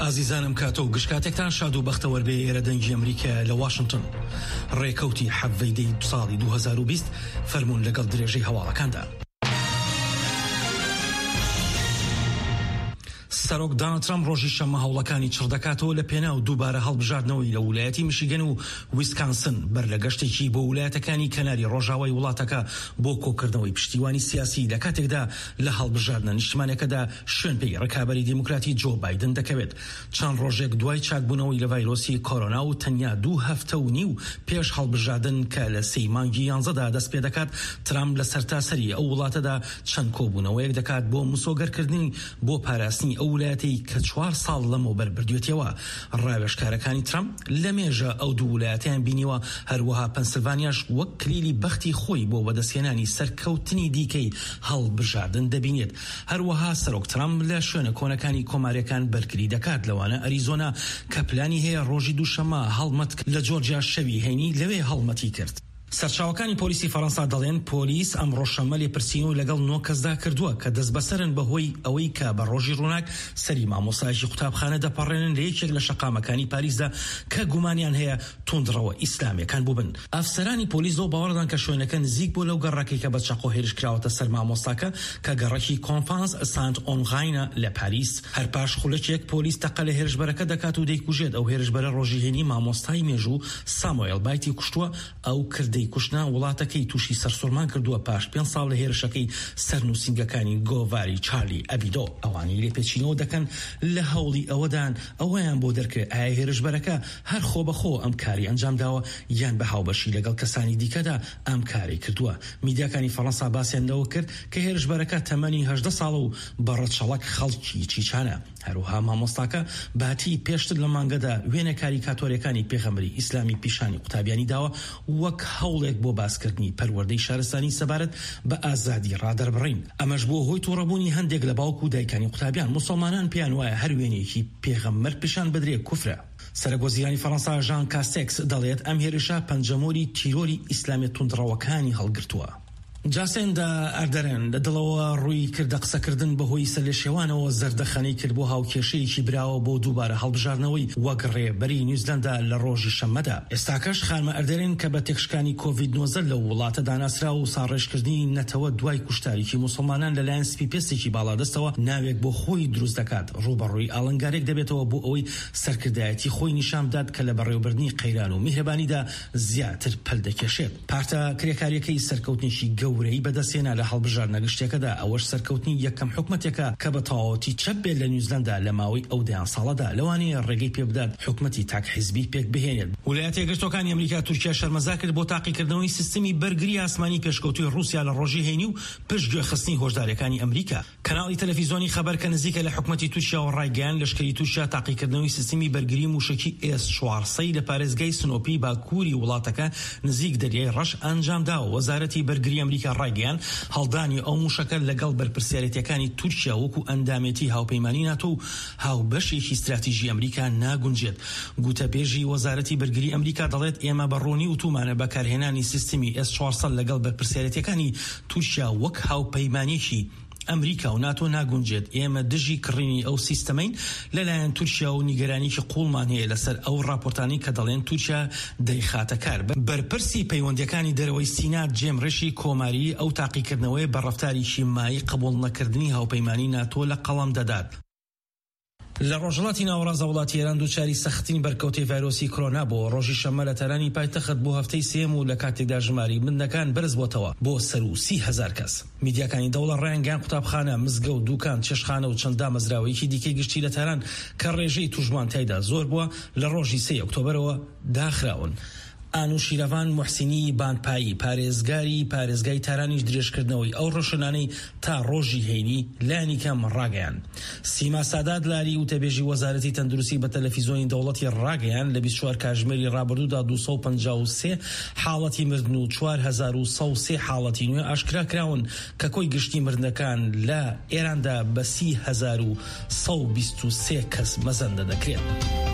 ئازیزانم کاتۆ و گشتکاتێکتان شاد و بەختەوەربێ ئێرە دەنگی ئەمریکا لە واشنگتن. ڕێکەوتی حەڤەیدەی ساڵی 2020 فەرموون لەگەڵ درێژەی هەواڵەکاندا. سەرۆک دۆناڵد ترامپ ڕۆژی شەممە هەوڵەکانی چڕدەکاتەوە لە پێناو دووبارە هەڵبژاردنەوەی لە ویلایەتی میشیگەن و ویسکانسن بەر لە گەشتێکی بۆ ویلایەتەکانی کەناری ڕۆژاوای وڵاتەکە بۆ کۆکردنەوەی پشتیوانی سیاسی لە کاتێکدا لە هەڵبژاردنە نیشتمانەکەدا شوێن پێی ڕکابەری دیموکراتی جۆ بایدن دەکەوێت. چەند ڕۆژێک دوای چاکبوونەوەی لە ڤایرۆسی کۆرۆنا و تەنیا 2 هەفتە و نیو پێش هەڵبژاردن کە لە 3 مانگی 11دا دەست پێ دەکات، ترامپ لە سەرتاسەری ئەو وڵاتەدا چەند کۆبوونەوەیەک دەکات بۆ مسۆگەرکردنی بۆ پاراستنی ئەو ویلایەتی کە 4 ساڵ لەمەوبەر بردوێتەوە. ڕاوێژکارەکانی ترامپ لە مێژە ئەو دوو ویلایەتیان بینیوە، هەروەها پەنسیلڤانیاش وەک کلیلی بەختی خۆی بۆ بەدەستهێنانی سەرکەوتنی دیکەی هەڵبژاردن دەبینێت. هەروەها سەرۆک ترامپ لە شوێنە کۆنەکانی کۆماریەکان بەرگری دەکات، لەوانە ئەریزۆنا کە پلانی هەیە ڕۆژی دووشەممە هەڵمەت لە جۆرجیا شەوی هەینی لەوێ هەڵمەتی کرد. سەرچاوەکانی پۆلیسی فەڕەنسا دەڵێن پۆلیس ئەمڕۆ شەممە لێپرسینەوە لەگەڵ 9 کەسدا کردووە کە دەست بەسەرن بەهۆی ئەوەی کە بە ڕۆژی ڕووناک سەری مامۆستایەکی قوتابخانە دەپەڕێنن لە یەکێک لە شەقامەکانی پاریسدا کە گومانیان هەیە توندڕەوە ئیسلامیەکان بووبن. ئەفسەرانی پۆلیس دۆ باوەڕدان کە شوێنەکە نزیک بۆ لەو گەڕەکەی کە بە چاقۆ هێرش کراوەتە سەر مامۆستاکە کە گەڕەکی کۆنفانس سانت ئۆنغاینە لە پاریس. هەرپاش خولەکێک پۆلیس تەقە لە هێرشبەرەکە دەکات و دەیکوژێت. ئەو هێرشبەرە ڕۆژی هێنی مامۆستای مێژوو ساموئێل بایتی کوشتووە. ئەو کردەی کوشتنە وڵاتەکەی تووشی سەرسوورمان کردووە پاش 5 ساڵ لە هێرشەکەی سەرنووسنگەکانی گۆڤاری چارلی ئەبیدۆ. ئەوانی لێپێچینەوە دەکەن لە هەوڵی ئەوەدان ئەوەیان بۆ دەرکرێت ئایا هێرشبەرەکە هەر خۆ بەخۆ ئەم کاری ئەنجام داوە یان بە هاوبەشی لەگەڵ کەسانی دیکەدا ئەم کاری کردووە. میدیاکانی فەڕەنسا باسییان لەوە کرد کە هێرشبەرەکە تەمەنی 18 ساڵە و بەڕەچەڵک خەڵکی چیچانە. هەروها مامۆستاکە باتی پێشتر لە مانگەدا وێنە کاریکاتۆریەکانی پێغەمبەری ئیسلامی پیشانی قوتابیانی داوە وەک هەوڵێک بۆ باسکردنی پەروەردەی شارستانی سەبارەت بە ئازادی ڕادەربڕین. ئەمەش بۆ هۆی تووڕەبوونی هەندێک لە باوکو و دایکانی قوتابیان. موسڵمانان پێیان وایە هەر وێنەیەکی پێغەمبەر پیشان بدرێ کوفرە. سەرۆکوەزیرانی فەڕەنسا ژان کاستێکس دەڵێت ئەم هێرشە پەنجەمۆری تیرۆری ئیسلامی توندڕەوەکانی هەڵگرتووە. جاسێندا ئەردەرێن لە دڵەوە ڕووی کردە قسەکردن بەهۆی سەرلێشێوانەوە زەردەخەنەی کرد بۆ هاوکێشەیەکی براوە بۆ دووبارە هەڵبژاردنەوەی وەک ڕێبەری نیوزیلەندا لە ڕۆژی شەممەدا. ئێستاکەش خانمە ئەردەرێن کە بە تێکشکانی کۆڤید-19 لە وڵاتە داناسرا و ساڕێژکردنی نەتەوە دوای کوشتاریکی موسڵمانان لەلایەن سپی پێستێکی باڵادەستەوە ناوێک بۆ خۆی دروست دەکات. ڕوبەڕووی ئاڵنگارێک دەبێتەوە بۆ ئەوەی سەرکردایەتی خۆی نیشان بدات کە لە بەڕێوەبردنی قەیران و میهرەبانیدا زیاتر پەلدەکێشێت. پارتە کرێکاریەکەی سەرکەوتنیشی گەورەی بەدەستێنا لە هەڵبژاردنە گشتێکەدا. ئەوەش سەرکەوتنی یەکەم حکومەتێکە کە بە تەواوەتی چەپ بێت لە نیوزیلەندا لە ماوەی ئەو دەیان ساڵەدا. لەوانەیە ڕێگەی پێ بدات حکومەتی تاک حیزبی پێک بهێنێت. ویلایەتە یەکگرتووەکانی ئەمریکا تورکیا شەرمەزار کرد بۆ تاقیکردنەوەی سیستەمی بەرگری ئاسمانی پێشکەوتوی رووسیا لە ڕۆژی هەینی و پشت گوێخستنی هۆشدارەکانی ئەمریکا. کەناڵی تەلەڤیزیۆنی خەبەر کە نزیکە لە حکومەتی تورکیا و ڕایگەیاند لەشکری تورکیا تاقیکردنەوەی سیستەمی بەرگری موشکی S-400 لە پارێزگای سنۆپی باکووری وڵاتەکە نزیک دەریای ڕەش ئەنجام داوە. وەزارەتی بەرگری ئەمریکا ڕایگەیاند هەڵدانی ئەو موشەکە لەگەڵ بەرپرسیارەتیەکانی تورکیا وەکو ئەندامێتی هاوپەیمانی ناتۆ و هاوبەشێکی استراتیژی ئەمریکا ناگونجێت. گوتەپێژی وەزارەتی بەرگری ئەمریکا دەڵێت ئێمە بەڕۆنی وتومانە بەکارهێنانی سیستەمی S-400 لەگەڵ بەرپرسیارەتیەکانی تورکیا وەک هاوپەیمانێکی ئەمریکا و ناتۆ ناگونجێت. ئێمە دژی کڕینی ئەو سیستەمەین لەلایەن تورکیا و نیگەرانیی قوڵمان هەیە لەسەر ئەو راپۆرتانی کە دەڵێن تورکیا دەیخاتە کار. بەرپرسی پەیوەندیەکانی دەرەوەی سینات جێم ڕێشی کۆماری ئەو تاقیکردنەوەی بە ڕەفتاریشی مای قبول نەکردنی هاوپەیمانی ناتۆ لە قەڵەم دەدات. لە ڕۆژهەڵاتی ناوەڕاستە وڵاتی ئێران دووچاری سەختین بەرکەوتەی ڤایرۆسی کۆرۆنا بۆ ڕۆژی شەممە لە تەرانی پایتەخت بۆ هەفتەی سێم و لە کاتێکدا ژماری بندەکان بەرز بۆتەوە بۆ سەر و 30,000 کەس. میدیاکانی دەوڵەت ڕایانگەیان قوتابخانە، مزگەوت، دوکان، چێشخانە و چەند دامەزراوەیەکی دیکەی گشتی لە تەران کە ڕێژەی توژمان تایدا زۆر بووە لە ڕۆژی 3 ئۆکتۆبەرەوە داخراون. ئانو شیرەڤان موحسینی بانپایی پارێزگای تارانیش درێژکردنەوەی ئەو ڕۆژنانەی تا ڕۆژی هەینی لانی کەم ڕاگەیان. سیما سادات لاری وتەبێژی وەزارەتی تەندروستی بە تەلەڤیزۆنی دەوڵەتی ڕاگەیان لە 24 کاتژمێری ڕابردوودا 253 حاڵەتی مردن و 4103 حاڵەتی نوێ ئاشکرا کراون کە کۆی گشتی مردنەکان لە ئێراندا بە 30,123 کەس مەزەندە دەکرێت.